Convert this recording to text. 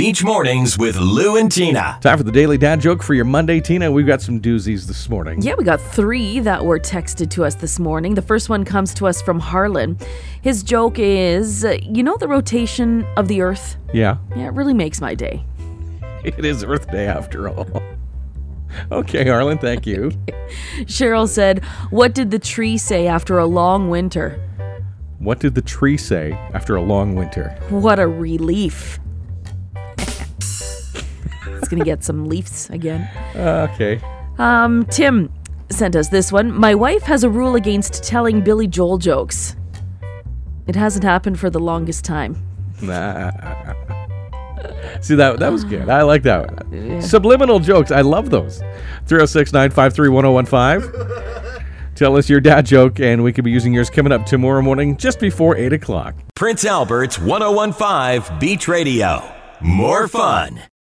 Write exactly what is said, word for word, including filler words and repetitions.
Beach Mornings with Lou and Tina. Time for the Daily Dad Joke for your Monday, Tina. We've got some doozies this morning. Yeah, we got three that were texted to us this morning. The first one comes to us from Harlan. His joke is, uh, you know the rotation of the Earth? Yeah. Yeah, it really makes my day. It is Earth Day after all. Okay, Harlan, thank you. Cheryl said, what did the tree say after a long winter? What did the tree say after a long winter? What a relief. It's going to get some leaves again. Uh, okay. Um, Tim sent us this one. My wife has a rule against telling Billy Joel jokes. It hasn't happened for the longest time. Nah. See, that that was good. I like that one. Yeah. Subliminal jokes. I love those. three oh six, nine five three, one oh one five. Tell us your dad joke, and we could be using yours coming up tomorrow morning just before eight o'clock. Prince Albert's one oh one five Beach Radio. More fun.